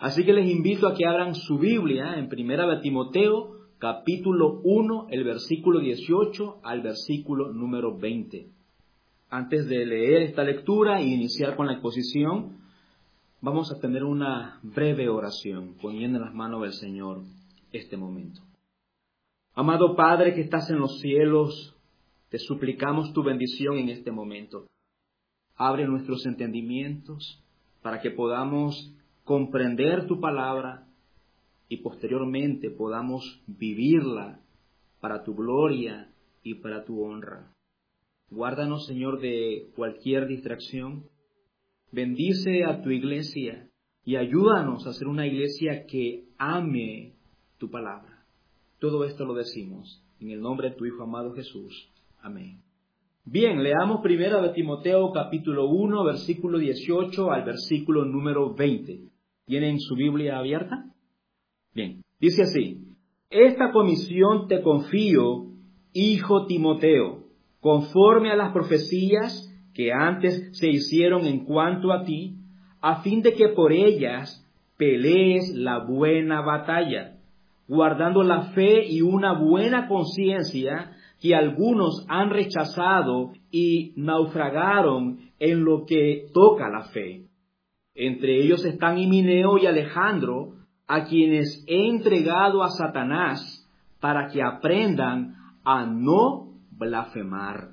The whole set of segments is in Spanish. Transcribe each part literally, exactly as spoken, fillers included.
Así que les invito a que abran su Biblia en Primera de Timoteo, capítulo uno, el versículo dieciocho al versículo número veinte. Antes de leer esta lectura e iniciar con la exposición, vamos a tener una breve oración, poniendo en las manos del Señor este momento. Amado Padre que estás en los cielos, te suplicamos tu bendición en este momento. Abre nuestros entendimientos para que podamos comprender tu palabra y posteriormente podamos vivirla para tu gloria y para tu honra. Guárdanos, Señor, de cualquier distracción. Bendice a tu iglesia y ayúdanos a ser una iglesia que ame tu palabra. Todo esto lo decimos en el nombre de tu Hijo amado Jesús. Amén. Bien, leamos primero de Timoteo capítulo uno, versículo dieciocho al versículo número veinte. ¿Tienen su Biblia abierta? Bien, dice así: Esta comisión te confío, hijo Timoteo, conforme a las profecías que antes se hicieron en cuanto a ti, a fin de que por ellas pelees la buena batalla, guardando la fe y una buena conciencia, que algunos han rechazado y naufragaron en lo que toca la fe. Entre ellos están Himeneo y Alejandro, a quienes he entregado a Satanás para que aprendan a no blasfemar.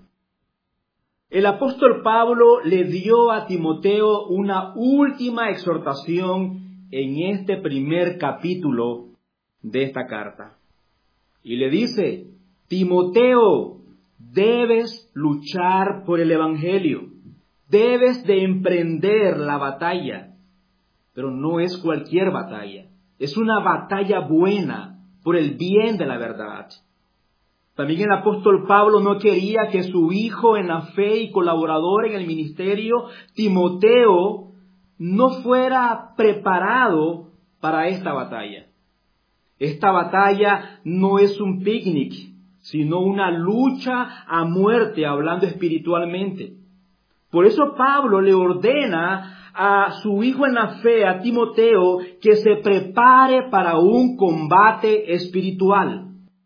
El apóstol Pablo le dio a Timoteo una última exhortación en este primer capítulo de esta carta. Y le dice: Timoteo, debes luchar por el evangelio, debes de emprender la batalla, pero no es cualquier batalla, es una batalla buena por el bien de la verdad. También el apóstol Pablo no quería que su hijo en la fe y colaborador en el ministerio, Timoteo, no fuera preparado para esta batalla. Esta batalla no es un picnic, sino una lucha a muerte, hablando espiritualmente. Por eso Pablo le ordena a su hijo en la fe, a Timoteo, que se prepare para un combate espiritual.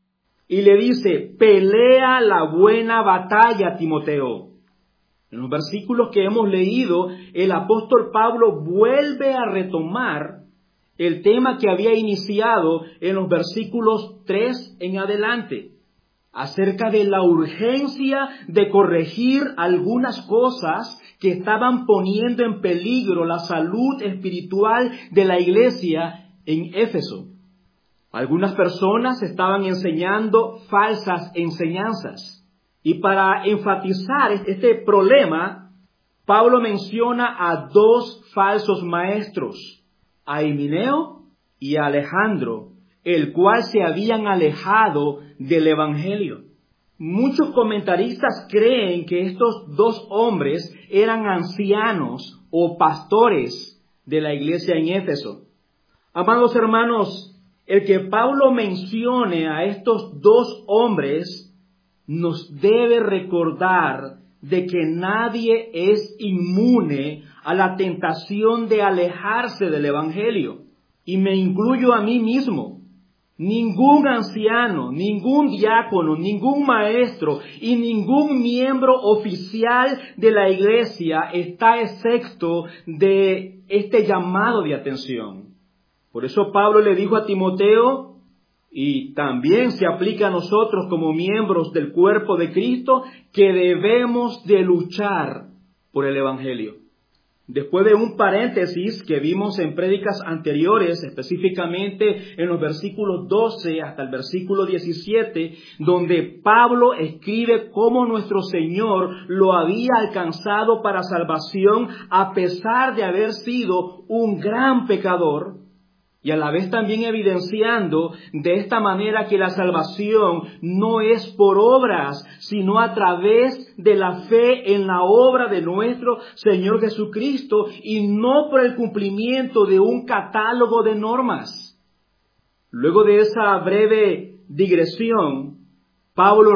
Y le dice: pelea la buena batalla, Timoteo. En los versículos que hemos leído, el apóstol Pablo vuelve a retomar el tema que había iniciado en los versículos tres en adelante, acerca de la urgencia de corregir algunas cosas que estaban poniendo en peligro la salud espiritual de la iglesia en Éfeso. Algunas personas estaban enseñando falsas enseñanzas. Y para enfatizar este problema, Pablo menciona a dos falsos maestros, a Himeneo y a Alejandro, el cual se habían alejado del evangelio. Muchos comentaristas creen que estos dos hombres eran ancianos o pastores de la iglesia en Éfeso. Amados hermanos, el que Pablo mencione a estos dos hombres nos debe recordar de que nadie es inmune a la tentación de alejarse del evangelio. Y me incluyo a mí mismo. Ningún anciano, ningún diácono, ningún maestro y ningún miembro oficial de la iglesia está exento de este llamado de atención. Por eso Pablo le dijo a Timoteo, y también se aplica a nosotros como miembros del cuerpo de Cristo, que debemos de luchar por el evangelio. Después de un paréntesis que vimos en prédicas anteriores, específicamente en los versículos doce hasta el versículo diecisiete, donde Pablo escribe cómo nuestro Señor lo había alcanzado para salvación a pesar de haber sido un gran pecador, y a la vez también evidenciando de esta manera que la salvación no es por obras, sino a través de la fe en la obra de nuestro Señor Jesucristo y no por el cumplimiento de un catálogo de normas. Luego de esa breve digresión, Pablo retoma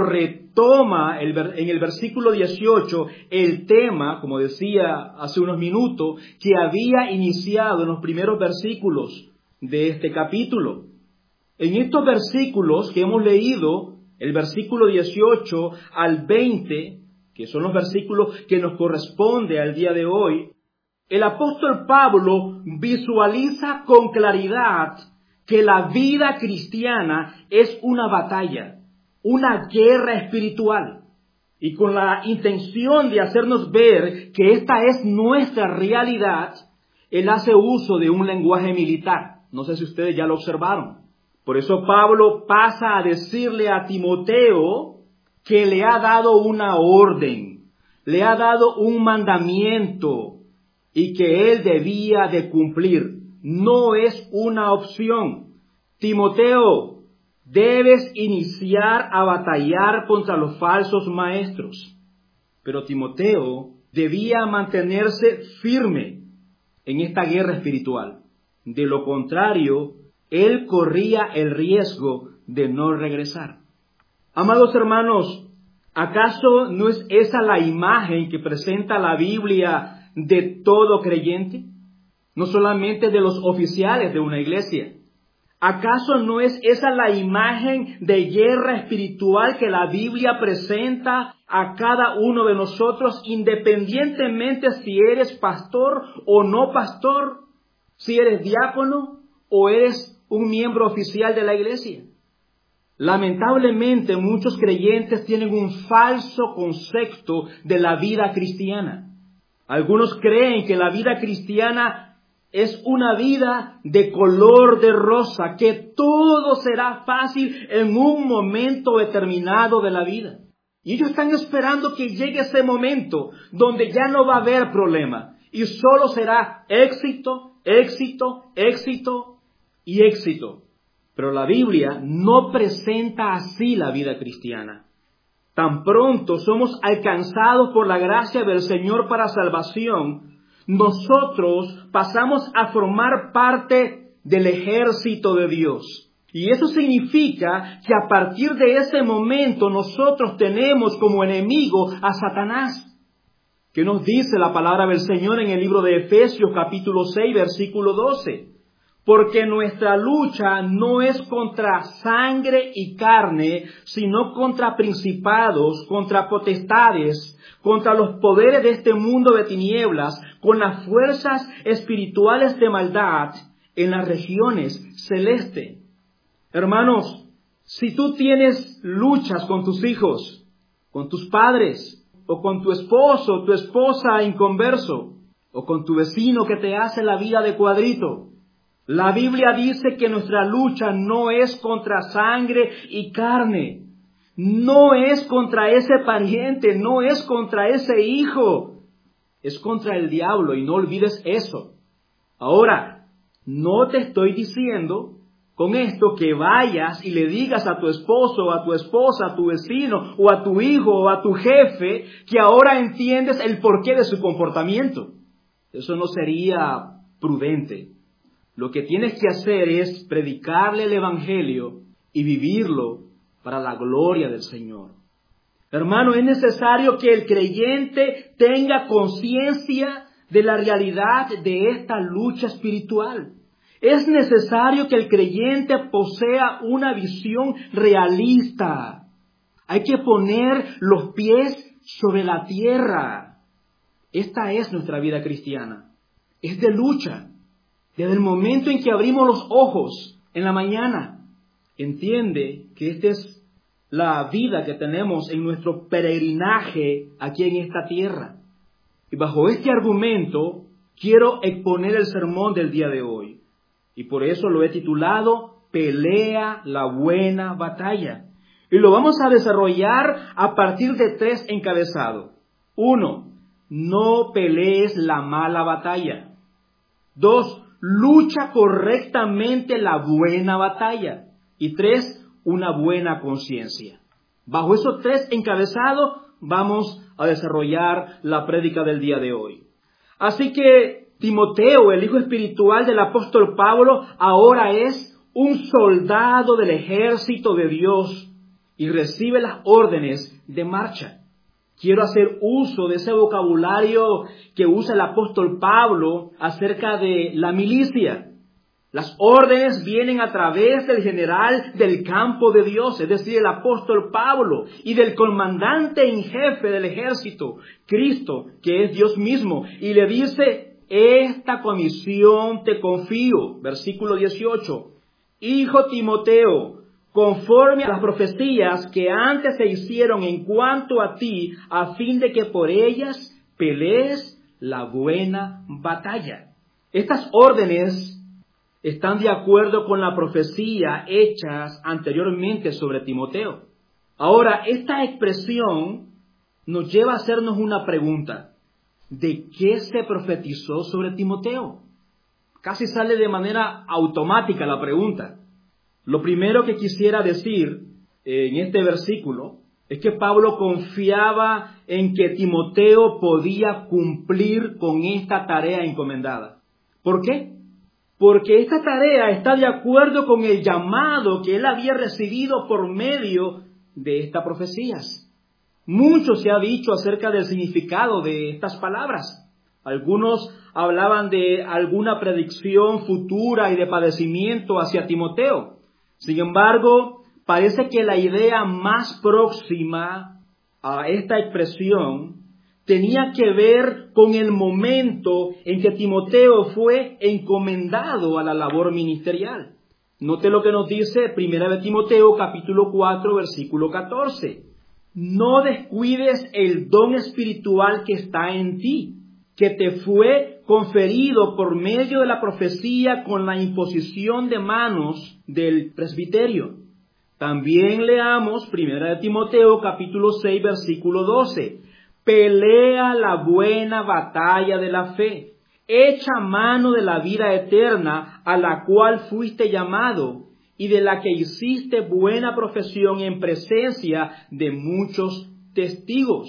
toma el, en el versículo dieciocho el tema, como decía hace unos minutos, que había iniciado en los primeros versículos de este capítulo. En estos versículos que hemos leído, el versículo dieciocho al veinte, que son los versículos que nos corresponde al día de hoy, el apóstol Pablo visualiza con claridad que la vida cristiana es una batalla, una guerra espiritual, y con la intención de hacernos ver que esta es nuestra realidad, él hace uso de un lenguaje militar. No sé si ustedes ya lo observaron. Por eso Pablo pasa a decirle a Timoteo que le ha dado una orden, le ha dado un mandamiento y que él debía de cumplir. No es una opción. Timoteo, debes iniciar a batallar contra los falsos maestros. Pero Timoteo debía mantenerse firme en esta guerra espiritual. De lo contrario, él corría el riesgo de no regresar. Amados hermanos, ¿acaso no es esa la imagen que presenta la Biblia de todo creyente? No solamente de los oficiales de una iglesia. ¿Acaso no es esa la imagen de guerra espiritual que la Biblia presenta a cada uno de nosotros, independientemente si eres pastor o no pastor, si eres diácono o eres un miembro oficial de la iglesia? Lamentablemente, muchos creyentes tienen un falso concepto de la vida cristiana. Algunos creen que la vida cristiana es una vida de color de rosa, que todo será fácil en un momento determinado de la vida. Y ellos están esperando que llegue ese momento donde ya no va a haber problema y solo será éxito, éxito, éxito y éxito. Pero la Biblia no presenta así la vida cristiana. Tan pronto somos alcanzados por la gracia del Señor para salvación, nosotros pasamos a formar parte del ejército de Dios. Y eso significa que a partir de ese momento nosotros tenemos como enemigo a Satanás. ¿Qué nos dice la palabra del Señor en el libro de Efesios capítulo seis, versículo doce? Porque nuestra lucha no es contra sangre y carne, sino contra principados, contra potestades, contra los poderes de este mundo de tinieblas, con las fuerzas espirituales de maldad en las regiones celestes. Hermanos, si tú tienes luchas con tus hijos, con tus padres, o con tu esposo, tu esposa inconverso, o con tu vecino que te hace la vida de cuadrito, la Biblia dice que nuestra lucha no es contra sangre y carne, no es contra ese pariente, no es contra ese hijo, es contra el diablo, y no olvides eso. Ahora, no te estoy diciendo con esto que vayas y le digas a tu esposo, o a tu esposa, a tu vecino, o a tu hijo, o a tu jefe, que ahora entiendes el porqué de su comportamiento. Eso no sería prudente. Lo que tienes que hacer es predicarle el Evangelio y vivirlo para la gloria del Señor. Hermano, es necesario que el creyente tenga conciencia de la realidad de esta lucha espiritual. Es necesario que el creyente posea una visión realista. Hay que poner los pies sobre la tierra. Esta es nuestra vida cristiana. Es de lucha. Desde el momento en que abrimos los ojos en la mañana, entiende que esta es la vida que tenemos en nuestro peregrinaje aquí en esta tierra. Y bajo este argumento quiero exponer el sermón del día de hoy. Y por eso lo he titulado Pelea la buena batalla. Y lo vamos a desarrollar a partir de tres encabezados. Uno, no pelees la mala batalla. Dos, lucha correctamente la buena batalla. Y tres, una buena conciencia. Bajo esos tres encabezados vamos a desarrollar la prédica del día de hoy. Así que Timoteo, el hijo espiritual del apóstol Pablo, ahora es un soldado del ejército de Dios. y recibe las órdenes de marcha. Quiero hacer uso de ese vocabulario que usa el apóstol Pablo acerca de la milicia. Las órdenes vienen a través del general del campo de Dios, es decir, el apóstol Pablo, y del comandante en jefe del ejército, Cristo, que es Dios mismo, y le dice: esta comisión te confío. Versículo dieciocho. Hijo Timoteo, conforme a las profecías que antes se hicieron en cuanto a ti, a fin de que por ellas pelees la buena batalla. Estas órdenes están de acuerdo con la profecía hechas anteriormente sobre Timoteo. Ahora, esta expresión nos lleva a hacernos una pregunta. ¿De qué se profetizó sobre Timoteo? Casi sale de manera automática la pregunta. Lo primero que quisiera decir en este versículo es que Pablo confiaba en que Timoteo podía cumplir con esta tarea encomendada. ¿Por qué? Porque esta tarea está de acuerdo con el llamado que él había recibido por medio de estas profecías. Mucho se ha dicho acerca del significado de estas palabras. Algunos hablaban de alguna predicción futura y de padecimiento hacia Timoteo. Sin embargo, parece que la idea más próxima a esta expresión tenía que ver con el momento en que Timoteo fue encomendado a la labor ministerial. Note lo que nos dice Primera de Timoteo, capítulo cuatro, versículo catorce. No descuides el don espiritual que está en ti, que te fue conferido por medio de la profecía con la imposición de manos del presbiterio. También leamos Primera de Timoteo, capítulo seis, versículo doce. Pelea la buena batalla de la fe. Echa mano de la vida eterna a la cual fuiste llamado y de la que hiciste buena profesión en presencia de muchos testigos.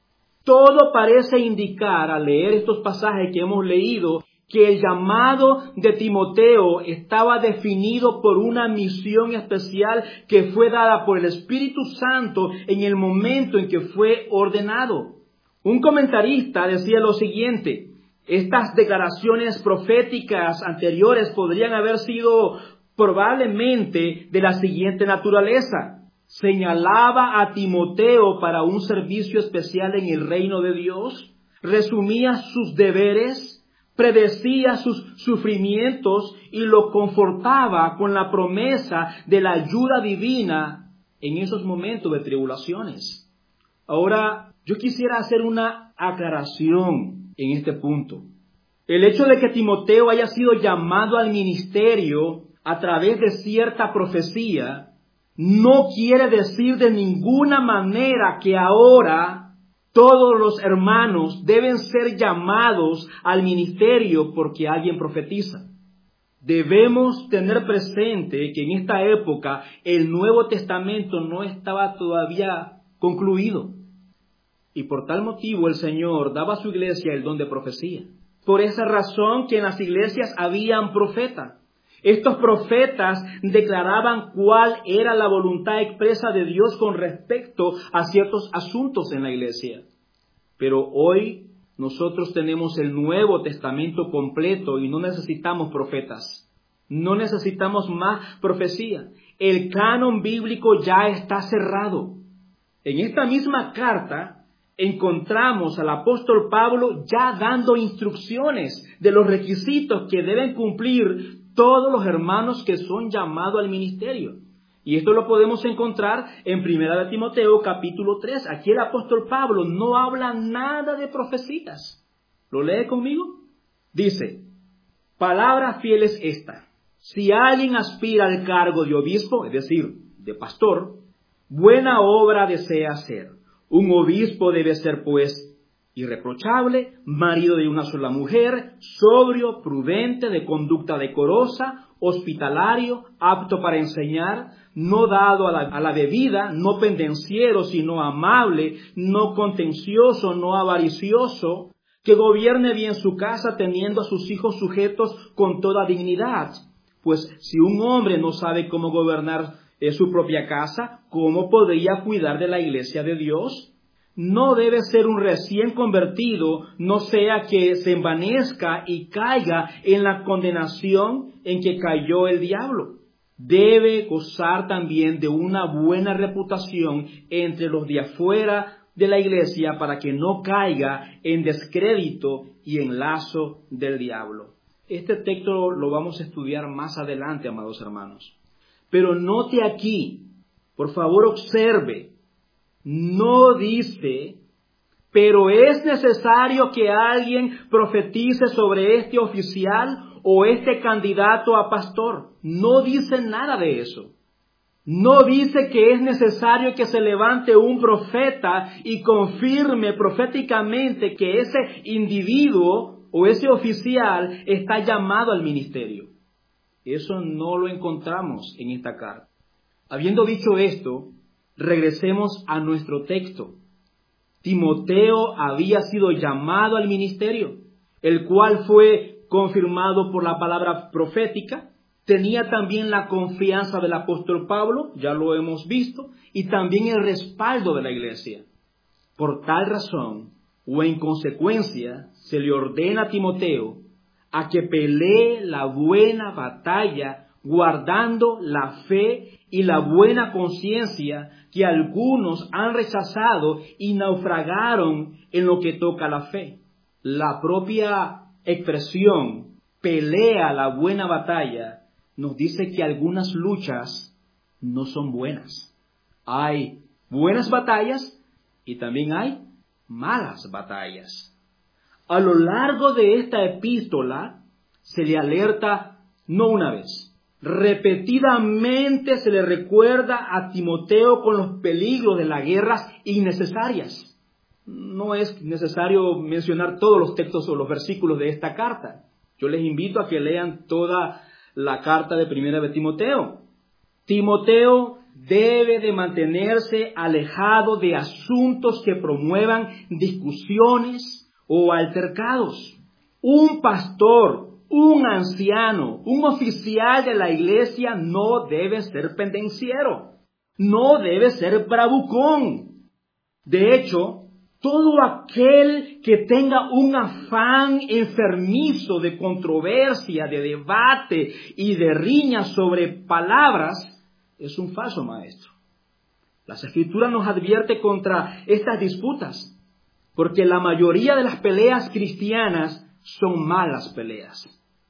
Todo parece indicar al leer estos pasajes que hemos leído que el llamado de Timoteo estaba definido por una misión especial que fue dada por el Espíritu Santo en el momento en que fue ordenado. Un comentarista decía lo siguiente: estas declaraciones proféticas anteriores podrían haber sido probablemente de la siguiente naturaleza. Señalaba a Timoteo para un servicio especial en el reino de Dios, resumía sus deberes, predecía sus sufrimientos y lo confortaba con la promesa de la ayuda divina en esos momentos de tribulaciones. Ahora, yo quisiera hacer una aclaración en este punto. El hecho de que Timoteo haya sido llamado al ministerio a través de cierta profecía no quiere decir de ninguna manera que ahora todos los hermanos deben ser llamados al ministerio porque alguien profetiza. Debemos tener presente que en esta época el Nuevo Testamento no estaba todavía concluido. Y por tal motivo el Señor daba a su iglesia el don de profecía. Por esa razón que en las iglesias habían profetas. Estos profetas declaraban cuál era la voluntad expresa de Dios con respecto a ciertos asuntos en la iglesia. Pero hoy nosotros tenemos el Nuevo Testamento completo y no necesitamos profetas. No necesitamos más profecía. El canon bíblico ya está cerrado. En esta misma carta encontramos al apóstol Pablo ya dando instrucciones de los requisitos que deben cumplir todos los hermanos que son llamados al ministerio. Y esto lo podemos encontrar en Primera de Timoteo capítulo tres. Aquí el apóstol Pablo no habla nada de profecías. ¿Lo lee conmigo? Dice: palabra fiel es esta. Si alguien aspira al cargo de obispo, es decir, de pastor, buena obra desea hacer. Un obispo debe ser, pues, irreprochable, marido de una sola mujer, sobrio, prudente, de conducta decorosa, hospitalario, apto para enseñar, no dado a la, a la bebida, no pendenciero, sino amable, no contencioso, no avaricioso, que gobierne bien su casa, teniendo a sus hijos sujetos con toda dignidad. Pues si un hombre no sabe cómo gobernar es su propia casa, ¿cómo podría cuidar de la iglesia de Dios? No debe ser un recién convertido, no sea que se envanezca y caiga en la condenación en que cayó el diablo. Debe gozar también de una buena reputación entre los de afuera de la iglesia para que no caiga en descrédito y en lazo del diablo. Este texto lo vamos a estudiar más adelante, amados hermanos. Pero note aquí, por favor observe, no dice, pero es necesario que alguien profetice sobre este oficial o este candidato a pastor. No dice nada de eso. No dice que es necesario que se levante un profeta y confirme proféticamente que ese individuo o ese oficial está llamado al ministerio. Eso no lo encontramos en esta carta. Habiendo dicho esto, regresemos a nuestro texto. Timoteo había sido llamado al ministerio, el cual fue confirmado por la palabra profética. Tenía también la confianza del apóstol Pablo, ya lo hemos visto, y también el respaldo de la iglesia. Por tal razón, o en consecuencia, se le ordena a Timoteo a que pelee la buena batalla, guardando la fe y la buena conciencia que algunos han rechazado y naufragaron en lo que toca a la fe. La propia expresión, pelea la buena batalla, nos dice que algunas luchas no son buenas. Hay buenas batallas y también hay malas batallas. A lo largo de esta epístola se le alerta no una vez, repetidamente se le recuerda a Timoteo con los peligros de las guerras innecesarias. No es necesario mencionar todos los textos o los versículos de esta carta. Yo les invito a que lean toda la carta de Primera de Timoteo. Timoteo debe de mantenerse alejado de asuntos que promuevan discusiones o altercados. Un pastor, un anciano, un oficial de la iglesia no debe ser pendenciero, no debe ser bravucón. De hecho, todo aquel que tenga un afán enfermizo de controversia, de debate y de riña sobre palabras, es un falso maestro. Las Escrituras nos advierten contra estas disputas, porque la mayoría de las peleas cristianas son malas peleas.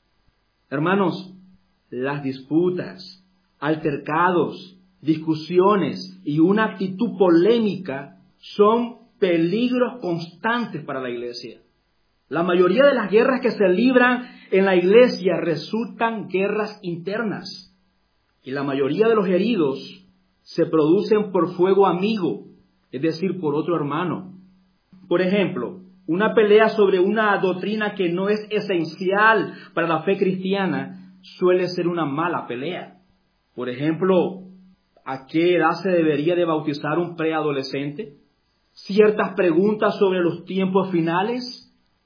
Hermanos, las disputas, altercados, discusiones y una actitud polémica son peligros constantes para la iglesia. La mayoría de las guerras que se libran en la iglesia resultan guerras internas. Y la mayoría de los heridos se producen por fuego amigo, es decir, por otro hermano. Por ejemplo, una pelea sobre una doctrina que no es esencial para la fe cristiana suele ser una mala pelea. Por ejemplo, ¿a qué edad se debería de bautizar un preadolescente? ¿Ciertas preguntas sobre los tiempos finales?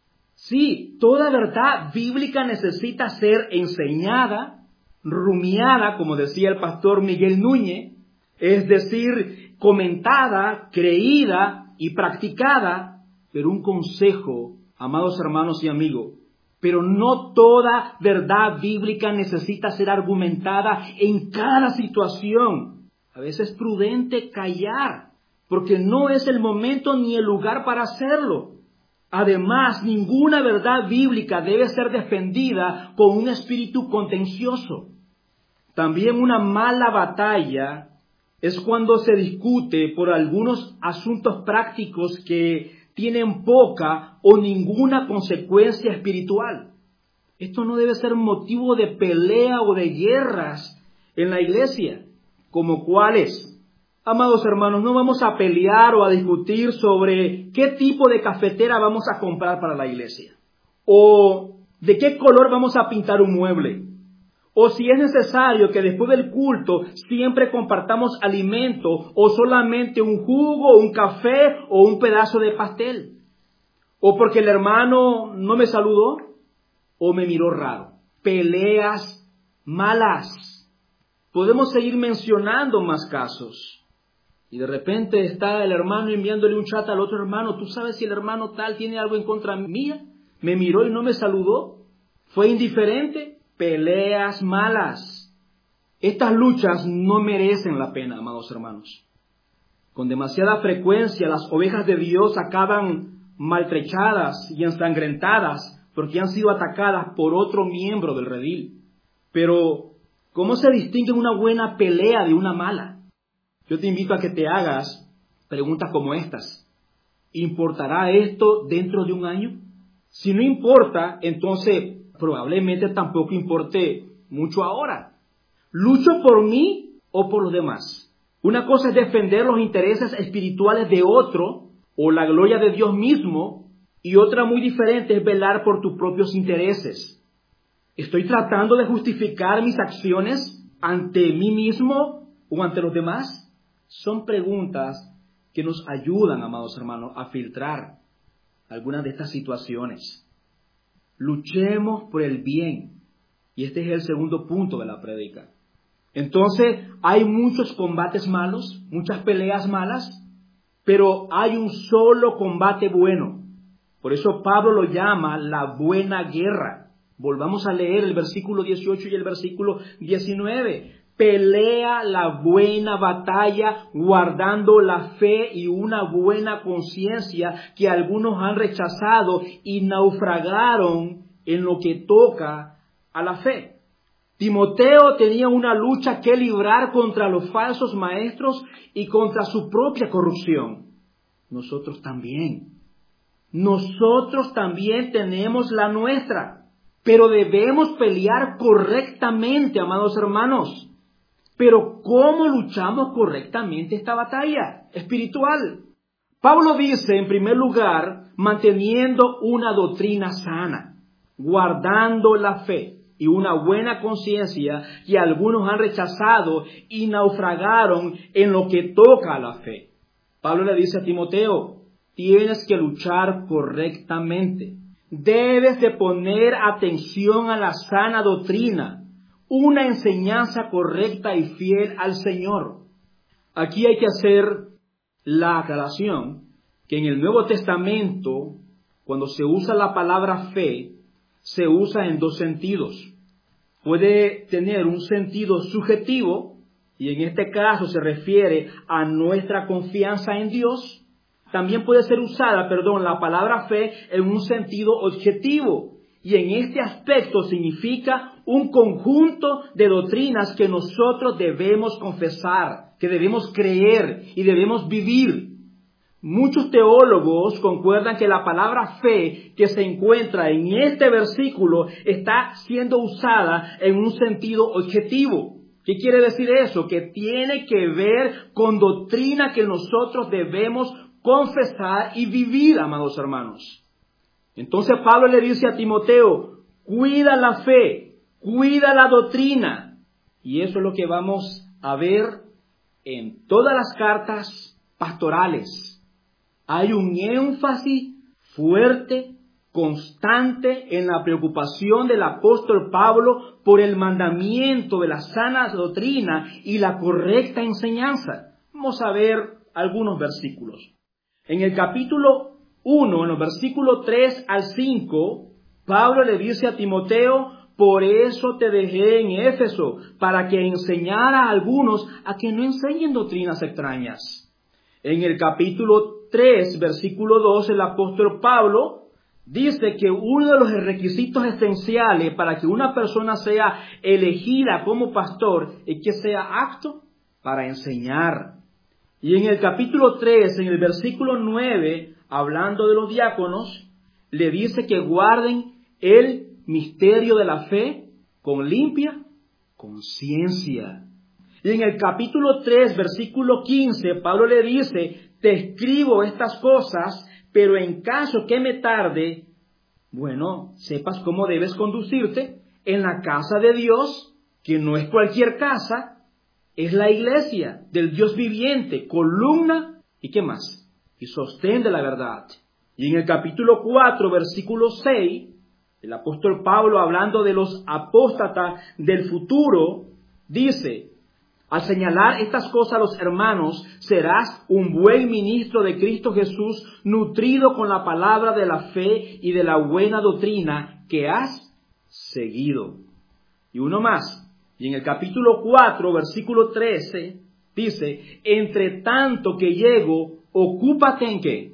Sí, toda verdad bíblica necesita ser enseñada, rumiada, como decía el pastor Miguel Núñez, es decir, comentada, creída y practicada, pero un consejo, amados hermanos y amigos, pero no toda verdad bíblica necesita ser argumentada en cada situación. A veces es prudente callar, porque no es el momento ni el lugar para hacerlo. Además, ninguna verdad bíblica debe ser defendida con un espíritu contencioso. También una mala batalla es cuando se discute por algunos asuntos prácticos que tienen poca o ninguna consecuencia espiritual. Esto no debe ser motivo de pelea o de guerras en la iglesia. ¿Como cuáles? Amados hermanos, no vamos a pelear o a discutir sobre qué tipo de cafetera vamos a comprar para la iglesia, o de qué color vamos a pintar un mueble, o si es necesario que después del culto siempre compartamos alimento o solamente un jugo, un café o un pedazo de pastel, o porque el hermano no me saludó o me miró raro. Peleas malas. Podemos seguir mencionando más casos. Y de repente está el hermano enviándole un chat al otro hermano. ¿Tú sabes si el hermano tal tiene algo en contra mía? ¿Me miró y no me saludó? ¿Fue indiferente? Peleas malas. Estas luchas no merecen la pena, amados hermanos. Con demasiada frecuencia las ovejas de Dios acaban maltrechadas y ensangrentadas porque han sido atacadas por otro miembro del redil. Pero, ¿cómo se distingue una buena pelea de una mala? Yo te invito a que te hagas preguntas como estas. ¿Importará esto dentro de un año? Si no importa, entonces probablemente tampoco importe mucho ahora. ¿Lucho por mí o por los demás? Una cosa es defender los intereses espirituales de otro o la gloria de Dios mismo, y otra muy diferente es velar por tus propios intereses. ¿Estoy tratando de justificar mis acciones ante mí mismo o ante los demás? Son preguntas que nos ayudan, amados hermanos, a filtrar algunas de estas situaciones. Luchemos por el bien. Y este es el segundo punto de la prédica. Entonces, hay muchos combates malos, muchas peleas malas, pero hay un solo combate bueno. Por eso Pablo lo llama la buena guerra. Volvamos a leer el versículo dieciocho y el versículo diecinueve. Pelea la buena batalla guardando la fe y una buena conciencia, que algunos han rechazado y naufragaron en lo que toca a la fe. Timoteo tenía una lucha que librar contra los falsos maestros y contra su propia corrupción. Nosotros también. Nosotros también tenemos la nuestra, pero debemos pelear correctamente, amados hermanos. Pero ¿cómo luchamos correctamente esta batalla espiritual? Pablo dice, en primer lugar, manteniendo una doctrina sana, guardando la fe y una buena conciencia, que algunos han rechazado y naufragaron en lo que toca a la fe. Pablo le dice a Timoteo, tienes que luchar correctamente. Debes de poner atención a la sana doctrina, una enseñanza correcta y fiel al Señor. Aquí hay que hacer la aclaración que en el Nuevo Testamento, cuando se usa la palabra fe, se usa en dos sentidos. Puede tener un sentido subjetivo, y en este caso se refiere a nuestra confianza en Dios. También puede ser usada, perdón, la palabra fe en un sentido objetivo, y en este aspecto significa un conjunto de doctrinas que nosotros debemos confesar, que debemos creer y debemos vivir. Muchos teólogos concuerdan que la palabra fe que se encuentra en este versículo está siendo usada en un sentido objetivo. ¿Qué quiere decir eso? Que tiene que ver con doctrina que nosotros debemos confesar y vivir, amados hermanos. Entonces Pablo le dice a Timoteo, cuida la fe, cuida la doctrina. Y eso es lo que vamos a ver en todas las cartas pastorales. Hay un énfasis fuerte, constante en la preocupación del apóstol Pablo por el mandamiento de la sana doctrina y la correcta enseñanza. Vamos a ver algunos versículos. En el capítulo uno, en los versículos tres al cinco, Pablo le dice a Timoteo, por eso te dejé en Éfeso, para que enseñara a algunos a que no enseñen doctrinas extrañas. En el capítulo tres, versículo dos, el apóstol Pablo dice que uno de los requisitos esenciales para que una persona sea elegida como pastor es que sea apto para enseñar. Y en el capítulo tres, en el versículo nueve, hablando de los diáconos, le dice que guarden el misterio de la fe con limpia conciencia. Y en el capítulo tres, versículo quince, Pablo le dice, te escribo estas cosas, pero en caso que me tarde, bueno, sepas cómo debes conducirte en la casa de Dios, que no es cualquier casa, es la iglesia del Dios viviente, columna y qué más, y sostén de la verdad. Y en el capítulo cuatro, versículo seis, el apóstol Pablo, hablando de los apóstatas del futuro, dice, Al señalar estas cosas a los hermanos, serás un buen ministro de Cristo Jesús, nutrido con la palabra de la fe y de la buena doctrina que has seguido. Y uno más. Y en el capítulo cuatro, versículo trece, dice, entre tanto que llego, ocúpate en qué?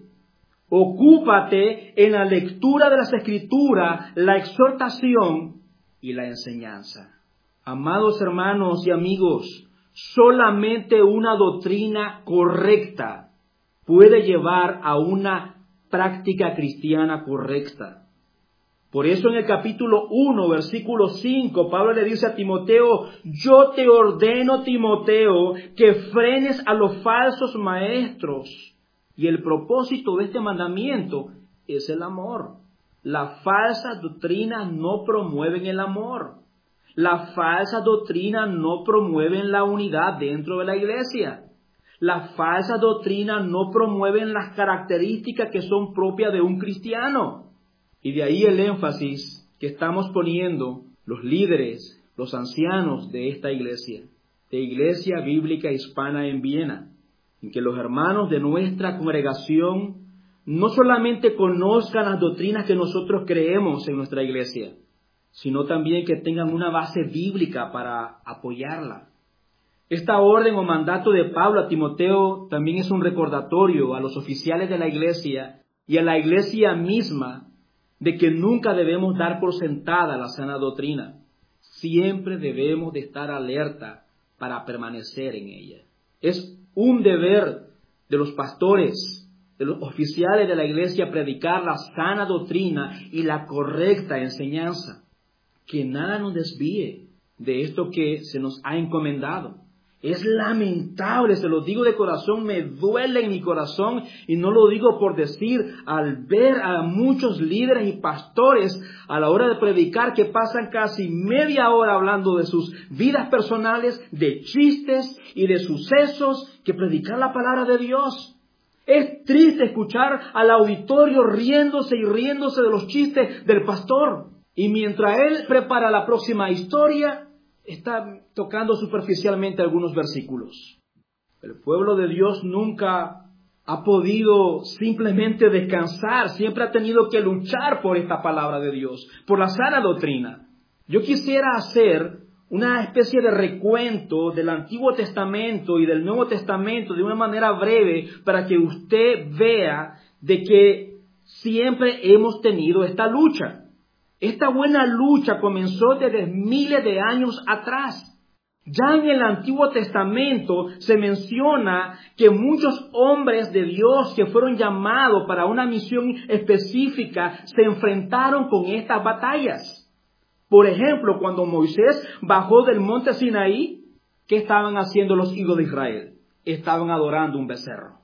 Ocúpate en la lectura de las Escrituras, la exhortación y la enseñanza. Amados hermanos y amigos, solamente una doctrina correcta puede llevar a una práctica cristiana correcta. Por eso en el capítulo uno, versículo cinco, Pablo le dice a Timoteo, yo te ordeno, Timoteo, que frenes a los falsos maestros. Y el propósito de este mandamiento es el amor. Las falsas doctrinas no promueven el amor. Las falsas doctrinas no promueven la unidad dentro de la iglesia. Las falsas doctrinas no promueven las características que son propias de un cristiano. Y de ahí el énfasis que estamos poniendo los líderes, los ancianos de esta iglesia, de Iglesia Bíblica Hispana en Viena, en que los hermanos de nuestra congregación no solamente conozcan las doctrinas que nosotros creemos en nuestra iglesia, sino también que tengan una base bíblica para apoyarla. Esta orden o mandato de Pablo a Timoteo también es un recordatorio a los oficiales de la iglesia y a la iglesia misma de que nunca debemos dar por sentada la sana doctrina. Siempre debemos de estar alerta para permanecer en ella. Es un deber de los pastores, de los oficiales de la iglesia, predicar la sana doctrina y la correcta enseñanza. Que nada nos desvíe de esto que se nos ha encomendado. Es lamentable, se lo digo de corazón, me duele en mi corazón y no lo digo por decir, al ver a muchos líderes y pastores a la hora de predicar que pasan casi media hora hablando de sus vidas personales, de chistes y de sucesos, que predicar la palabra de Dios. Es triste escuchar al auditorio riéndose y riéndose de los chistes del pastor. Y mientras él prepara la próxima historia, está tocando superficialmente algunos versículos. El pueblo de Dios nunca ha podido simplemente descansar, siempre ha tenido que luchar por esta palabra de Dios, por la sana doctrina. Yo quisiera hacer una especie de recuento del Antiguo Testamento y del Nuevo Testamento de una manera breve para que usted vea de que siempre hemos tenido esta lucha. Esta buena lucha comenzó desde miles de años atrás. Ya en el Antiguo Testamento se menciona que muchos hombres de Dios que fueron llamados para una misión específica se enfrentaron con estas batallas. Por ejemplo, cuando Moisés bajó del monte Sinaí, ¿qué estaban haciendo los hijos de Israel? Estaban adorando un becerro.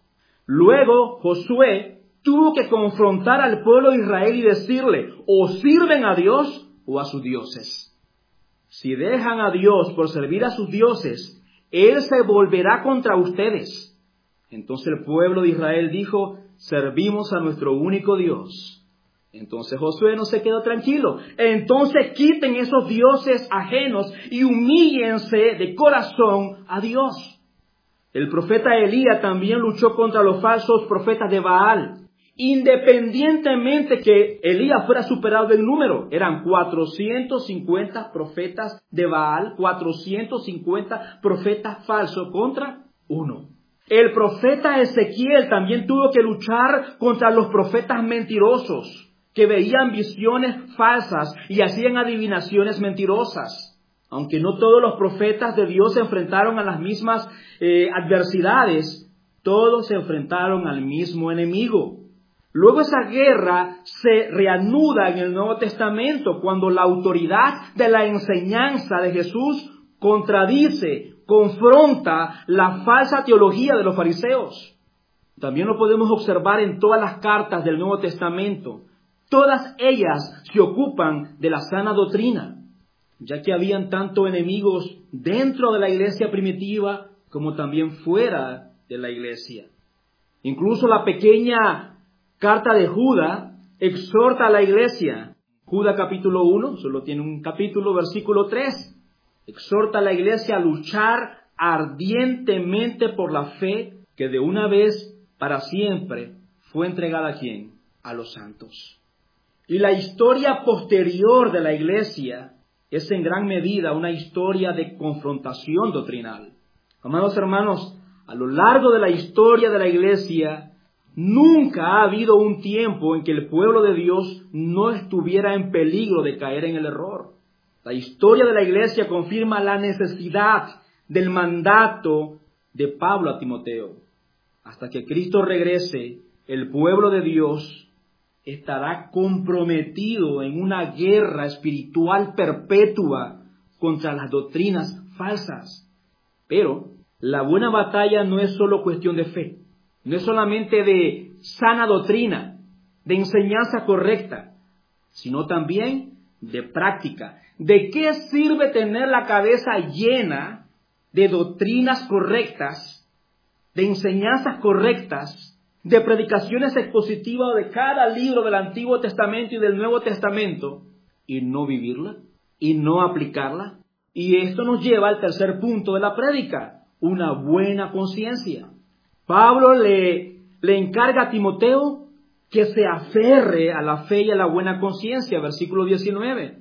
Luego Josué tuvo que confrontar al pueblo de Israel y decirle, o sirven a Dios o a sus dioses. Si dejan a Dios por servir a sus dioses, Él se volverá contra ustedes. Entonces el pueblo de Israel dijo, servimos a nuestro único Dios. Entonces Josué no se quedó tranquilo. Entonces quiten esos dioses ajenos y humíllense de corazón a Dios. El profeta Elías también luchó contra los falsos profetas de Baal. Independientemente que Elías fuera superado en número, eran cuatrocientos cincuenta profetas de Baal, cuatrocientos cincuenta profetas falsos contra uno. El profeta Ezequiel también tuvo que luchar contra los profetas mentirosos, que veían visiones falsas y hacían adivinaciones mentirosas. Aunque no todos los profetas de Dios se enfrentaron a las mismas eh, adversidades, todos se enfrentaron al mismo enemigo. Luego esa guerra se reanuda en el Nuevo Testamento cuando la autoridad de la enseñanza de Jesús contradice, confronta la falsa teología de los fariseos. También lo podemos observar en todas las cartas del Nuevo Testamento. Todas ellas se ocupan de la sana doctrina, ya que habían tanto enemigos dentro de la iglesia primitiva como también fuera de la iglesia. Incluso la pequeña carta de Judas exhorta a la iglesia. Judas capítulo uno, solo tiene un capítulo, versículo tres. Exhorta a la iglesia a luchar ardientemente por la fe que de una vez para siempre fue entregada ¿a quién? A los santos. Y la historia posterior de la iglesia es en gran medida una historia de confrontación doctrinal. Amados hermanos, a lo largo de la historia de la iglesia, nunca ha habido un tiempo en que el pueblo de Dios no estuviera en peligro de caer en el error. La historia de la iglesia confirma la necesidad del mandato de Pablo a Timoteo. Hasta que Cristo regrese, el pueblo de Dios estará comprometido en una guerra espiritual perpetua contra las doctrinas falsas. Pero la buena batalla no es solo cuestión de fe, no es solamente de sana doctrina, de enseñanza correcta, sino también de práctica. ¿De qué sirve tener la cabeza llena de doctrinas correctas, de enseñanzas correctas, de predicaciones expositivas de cada libro del Antiguo Testamento y del Nuevo Testamento, y no vivirla, y no aplicarla? Y esto nos lleva al tercer punto de la prédica, una buena conciencia. Pablo le, le encarga a Timoteo que se aferre a la fe y a la buena conciencia, versículo diecinueve.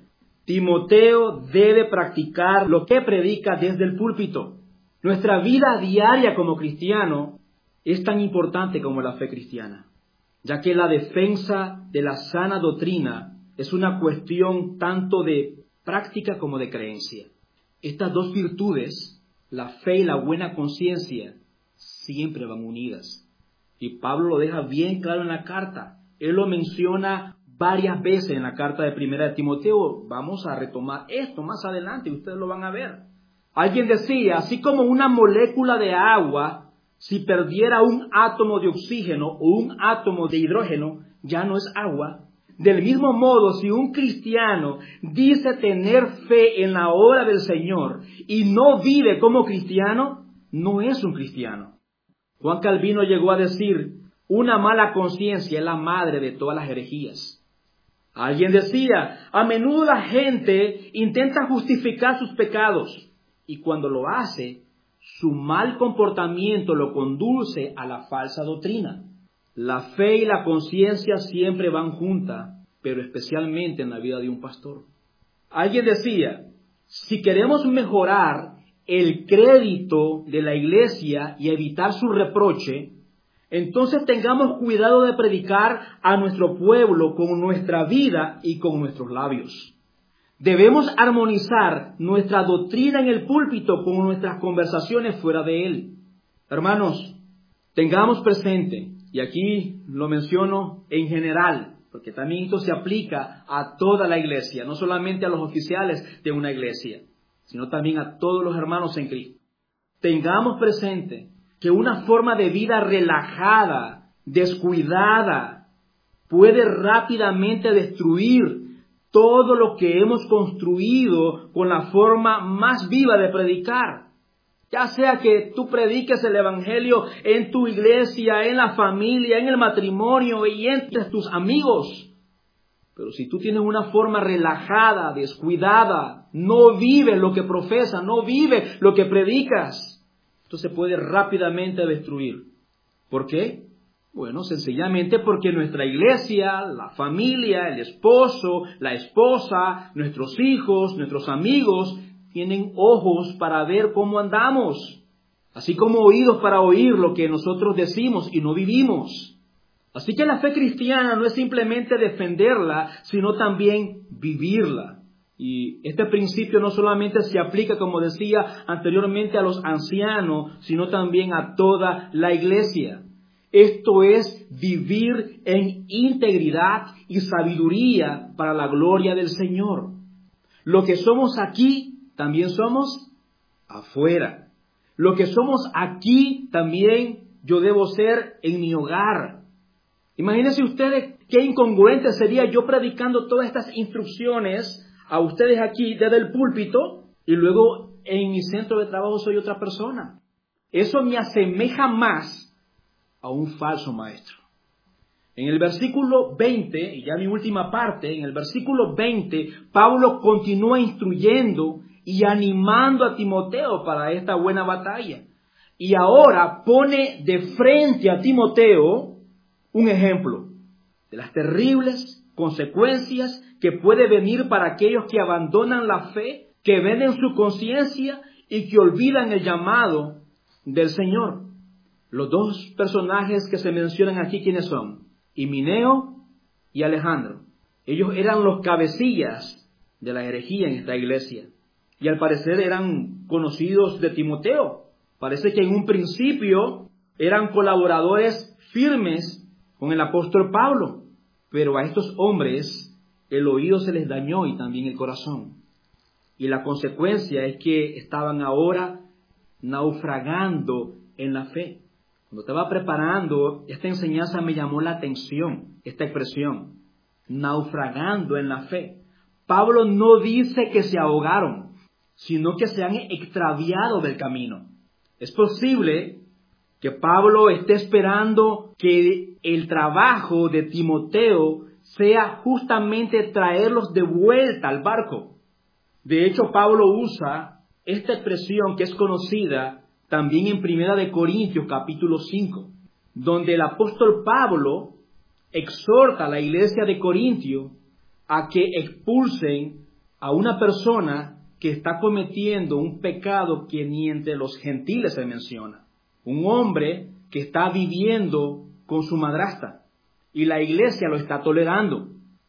Timoteo debe practicar lo que predica desde el púlpito. Nuestra vida diaria como cristiano es tan importante como la fe cristiana, ya que la defensa de la sana doctrina es una cuestión tanto de práctica como de creencia. Estas dos virtudes, la fe y la buena conciencia, siempre van unidas. Y Pablo lo deja bien claro en la carta. Él lo menciona varias veces en la carta de Primera de Timoteo. Vamos a retomar esto más adelante y ustedes lo van a ver. Alguien decía, así como una molécula de agua, si perdiera un átomo de oxígeno o un átomo de hidrógeno, ya no es agua. Del mismo modo, si un cristiano dice tener fe en la obra del Señor y no vive como cristiano, no es un cristiano. Juan Calvino llegó a decir, una mala conciencia es la madre de todas las herejías. Alguien decía, a menudo la gente intenta justificar sus pecados y cuando lo hace, su mal comportamiento lo conduce a la falsa doctrina. La fe y la conciencia siempre van juntas, pero especialmente en la vida de un pastor. Alguien decía, si queremos mejorar el crédito de la iglesia y evitar su reproche, entonces tengamos cuidado de predicar a nuestro pueblo con nuestra vida y con nuestros labios. Debemos armonizar nuestra doctrina en el púlpito con nuestras conversaciones fuera de él. Hermanos, tengamos presente, y aquí lo menciono en general, porque también esto se aplica a toda la iglesia, no solamente a los oficiales de una iglesia, sino también a todos los hermanos en Cristo. Tengamos presente que una forma de vida relajada, descuidada, puede rápidamente destruir todo lo que hemos construido con la forma más viva de predicar. Ya sea que tú prediques el evangelio en tu iglesia, en la familia, en el matrimonio y entre tus amigos. Pero si tú tienes una forma relajada, descuidada, no vives lo que profesas, no vives lo que predicas, esto se puede rápidamente destruir. ¿Por qué? Bueno, sencillamente porque nuestra iglesia, la familia, el esposo, la esposa, nuestros hijos, nuestros amigos, tienen ojos para ver cómo andamos, así como oídos para oír lo que nosotros decimos y no vivimos. Así que la fe cristiana no es simplemente defenderla, sino también vivirla. Y este principio no solamente se aplica, como decía anteriormente, a los ancianos, sino también a toda la iglesia. Esto es vivir en integridad y sabiduría para la gloria del Señor. Lo que somos aquí, también somos afuera. Lo que somos aquí, también yo debo ser en mi hogar. Imagínense ustedes qué incongruente sería yo predicando todas estas instrucciones a ustedes aquí desde el púlpito y luego en mi centro de trabajo soy otra persona. Eso me asemeja más a un falso maestro. En el versículo veinte, y ya mi última parte, en el versículo veinte, Pablo continúa instruyendo y animando a Timoteo para esta buena batalla. Y ahora pone de frente a Timoteo un ejemplo de las terribles consecuencias que puede venir para aquellos que abandonan la fe, que venden su conciencia y que olvidan el llamado del Señor. Los dos personajes que se mencionan aquí, ¿quiénes son? Himeneo y Alejandro. Ellos eran los cabecillas de la herejía en esta iglesia. Y al parecer eran conocidos de Timoteo. Parece que en un principio eran colaboradores firmes con el apóstol Pablo. Pero a estos hombres el oído se les dañó y también el corazón. Y la consecuencia es que estaban ahora naufragando en la fe. Cuando estaba preparando esta enseñanza me llamó la atención esta expresión, naufragando en la fe. Pablo no dice que se ahogaron, sino que se han extraviado del camino. Es posible que Pablo esté esperando que el trabajo de Timoteo sea justamente traerlos de vuelta al barco. De hecho, Pablo usa esta expresión que es conocida también en Primera de Corintios capítulo cinco, donde el apóstol Pablo exhorta a la iglesia de Corintio a que expulsen a una persona que está cometiendo un pecado que ni entre los gentiles se menciona. Un hombre que está viviendo con su madrastra y la iglesia lo está tolerando.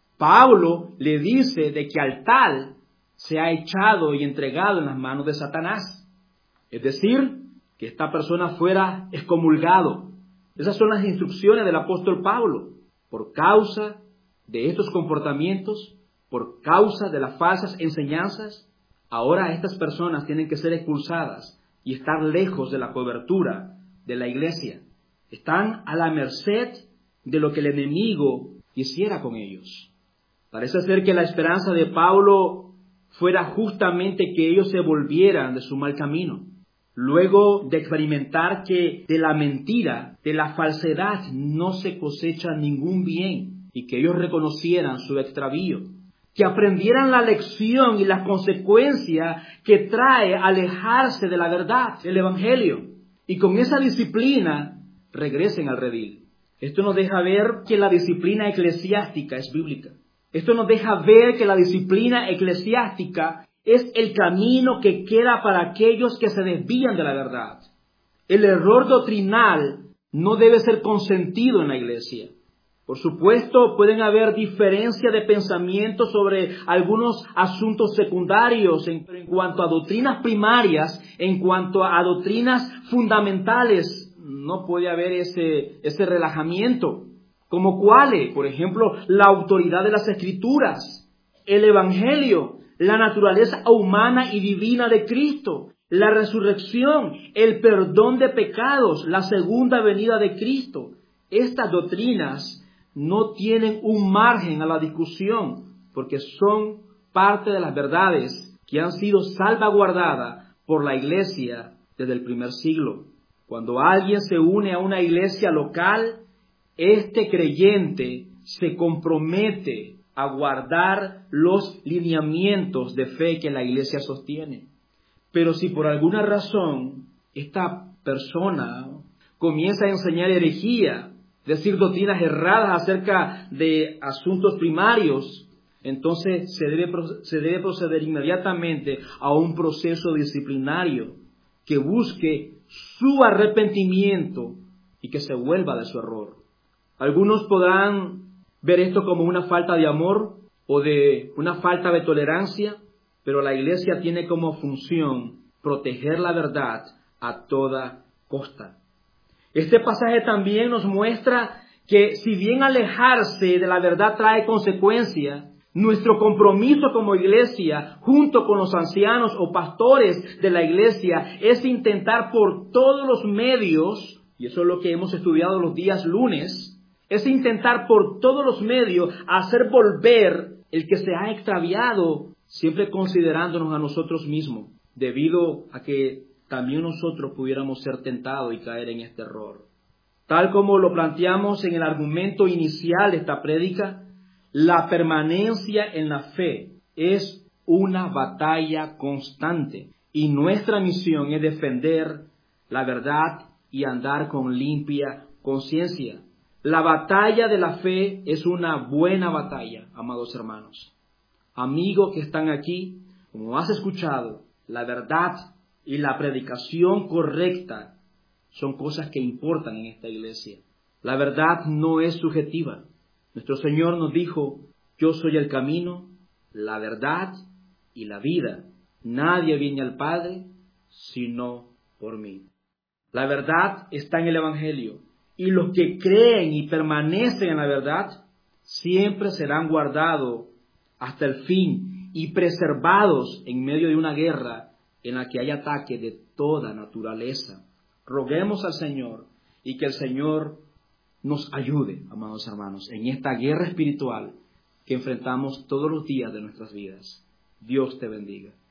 Pablo le dice de que al tal se ha echado y entregado en las manos de Satanás. Es decir, que esta persona fuera excomulgado. Esas son las instrucciones del apóstol Pablo. Por causa de estos comportamientos, por causa de las falsas enseñanzas, ahora estas personas tienen que ser expulsadas y estar lejos de la cobertura de la iglesia. Están a la merced de lo que el enemigo quisiera con ellos. Parece ser que la esperanza de Pablo fuera justamente que ellos se volvieran de su mal camino. Luego de experimentar que de la mentira, de la falsedad, no se cosecha ningún bien, y que ellos reconocieran su extravío, que aprendieran la lección y las consecuencias que trae alejarse de la verdad, del Evangelio, y con esa disciplina regresen al redil. Esto nos deja ver que la disciplina eclesiástica es bíblica. Esto nos deja ver que la disciplina eclesiástica es el camino que queda para aquellos que se desvían de la verdad. El error doctrinal no debe ser consentido en la iglesia. Por supuesto, pueden haber diferencias de pensamiento sobre algunos asuntos secundarios, en, en cuanto a doctrinas primarias, en cuanto a doctrinas fundamentales, no puede haber ese, ese relajamiento. ¿Como cuáles? Por ejemplo, la autoridad de las Escrituras, el Evangelio, la naturaleza humana y divina de Cristo, la resurrección, el perdón de pecados, la segunda venida de Cristo. Estas doctrinas no tienen un margen a la discusión, porque son parte de las verdades que han sido salvaguardadas por la iglesia desde el primer siglo. Cuando alguien se une a una iglesia local, este creyente se compromete a guardar los lineamientos de fe que la iglesia sostiene. Pero si por alguna razón esta persona comienza a enseñar herejía, decir doctrinas erradas acerca de asuntos primarios, entonces se debe, se debe proceder inmediatamente a un proceso disciplinario que busque su arrepentimiento y que se vuelva de su error. Algunos podrán ver esto como una falta de amor o de una falta de tolerancia, pero la iglesia tiene como función proteger la verdad a toda costa. Este pasaje también nos muestra que si bien alejarse de la verdad trae consecuencias, nuestro compromiso como iglesia, junto con los ancianos o pastores de la iglesia, es intentar por todos los medios, y eso es lo que hemos estudiado los días lunes, es intentar por todos los medios hacer volver el que se ha extraviado, siempre considerándonos a nosotros mismos, debido a que también nosotros pudiéramos ser tentados y caer en este error. Tal como lo planteamos en el argumento inicial de esta prédica, la permanencia en la fe es una batalla constante y nuestra misión es defender la verdad y andar con limpia conciencia. La batalla de la fe es una buena batalla, amados hermanos. Amigos que están aquí, como has escuchado, la verdad y la predicación correcta son cosas que importan en esta iglesia. La verdad no es subjetiva. Nuestro Señor nos dijo, yo soy el camino, la verdad y la vida. Nadie viene al Padre sino por mí. La verdad está en el Evangelio. Y los que creen y permanecen en la verdad siempre serán guardados hasta el fin y preservados en medio de una guerra en la que hay ataque de toda naturaleza. Roguemos al Señor y que el Señor nos ayude, amados hermanos, en esta guerra espiritual que enfrentamos todos los días de nuestras vidas. Dios te bendiga.